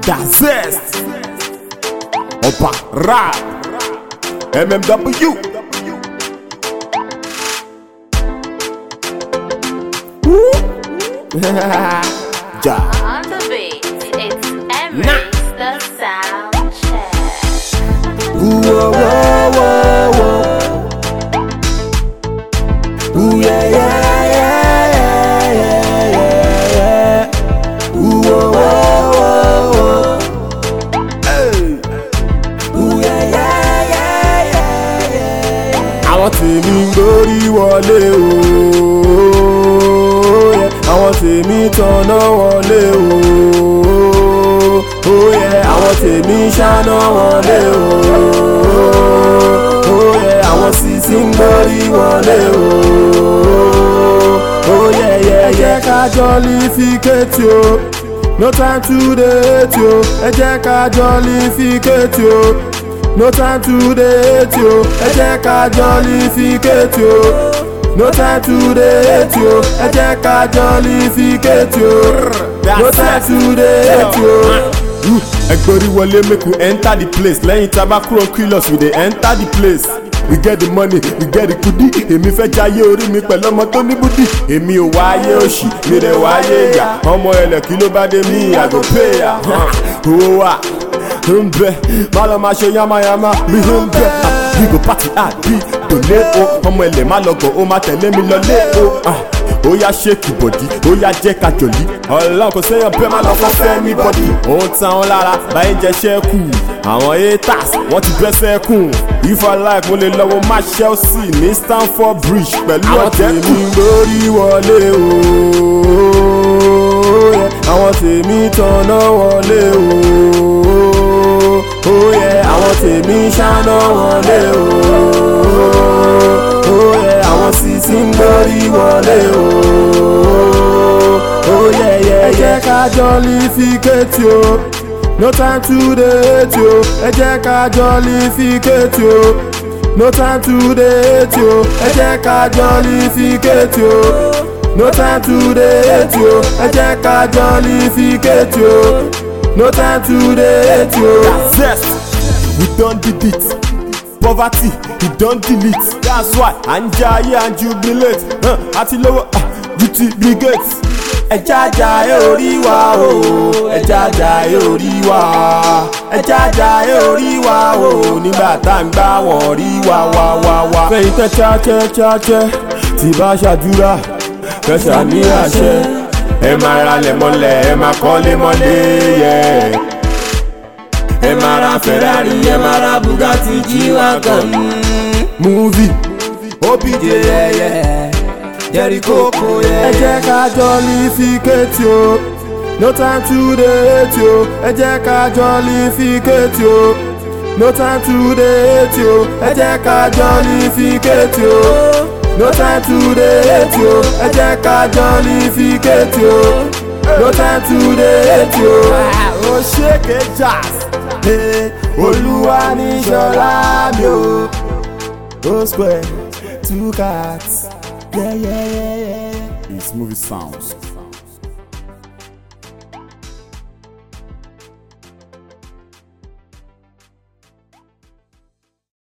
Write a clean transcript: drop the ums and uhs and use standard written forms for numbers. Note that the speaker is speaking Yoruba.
Zest, Opa Rap, MMW. Ja. On the beat, it's Emirates, the sound check. Ooh, whoa, whoa, whoa, whoa. Ooh, yeah, yeah, yeah, yeah, yeah, yeah. Ooh, whoa, whoa, whoa. Hey. Ooh, yeah, yeah, yeah, yeah, yeah. Àwọn tèmi ń gbórí wọlé o. Àwọn tèmi tanná wọlé o. Oh yeah, àwọn tèmi ṣáná wọlé o. Oh yeah, àwọn sisi ń gbórí wọlé o. Oh yeah, yeah, ẹ jẹ́ ká jollificate o. No time to date o. Ẹ jẹ́ ká jollificate o. No time to date o. Ẹ jẹ́ ká jollificate o. No time to date o. Ẹ jẹ́ ká jollificate o. No time to date o. Ẹgbẹ́rí wọlé make we enter the place. Lẹ́yìn tábà kúrò killers we dey enter the place. We get the money, we get the kudi. Èmi fẹ́ jayé orí mi pẹ̀lú ọmọ tó ní búdì. Èmi ò wáyé òṣì, mi rẹ̀ wáyé ìyà. Ọmọ ẹlẹ̀ kí ló bá dé mi, I go pay ya. Owó wà ń bẹ, má lọ máa ṣe yamayama mi ń bẹ. We go party hard bí tòlé o. Ọmọ ẹlẹ̀ má lọ gọ̀, ó má tẹ̀lé mi lọlé o. Ó yá ṣéèkì bọ̀dí, ó yá jẹ́ ká jòlí. Ọlọ́run kò séyàn bẹ́ẹ̀ má lọ fọ́ fẹ́ mi bọ̀dí. Ó ń tan wọn lára báyìí jẹ́ ṣẹ́kù. Àwọn haters wọ́n ti bẹ́ sẹ́kùn. If I like mo lè lọ́wọ́ má Chelsea ní Stamford Bridge pẹ̀lú ọ̀jẹ̀kù. Àwọn tèmi gbórí wọlé o. Àwọn tèmi tanná wọlé o. Oh yeah, àwọn tèmi ṣáná wọlé o. Oh yeah, àwọn sisi ń gbórí wọlé o. Oh yeah, yeah, ẹ jẹ́ ká jollificate o. No time to date o. Ẹ jẹ́ ká jollificate o. No time to date o. Ẹ jẹ́ ká jollificate o. No time to date o. Ẹ jẹ́ ká jollificate o. No time to date o. Zest, we don did it. Poverty, we don delete. That's why à ń jayé à ń jubilate. Àti lówó duty brigade. Ẹ jàjà ẹ orí wa o. Ẹ jàjà ẹ orí wa. Ẹ jàjà ẹ orí wa o. Nígbà tá ń gbá wọn rí wa. Fẹ̀yìn tẹ́ cháchẹ́ tí bá ṣàdúrà kẹsà ní àṣẹ. Ẹ máa ra lẹ̀ mọ́lẹ̀, ẹ máa kọ́lé mọ́lé yẹ. Ẹ máa ra Ferrari, ẹ máa ra Bugatti G-Wagon. Movie OBJ yẹ́yẹ́ Jericho kò yẹ. Ẹ jẹ́ ká jollificate o. No time to date o. Ẹ jẹ́ ká jollificate o. No time to date o. Ẹ jẹ́ ká jollificate o. No time to date o. Ẹ jẹ́ ká jollificate o. No time to date o. Ó ṣèké jazz. Olúwa ní ṣọlá mi o. O square, two cats. Yeah, yeah, yeah, yeah. It's movie sounds.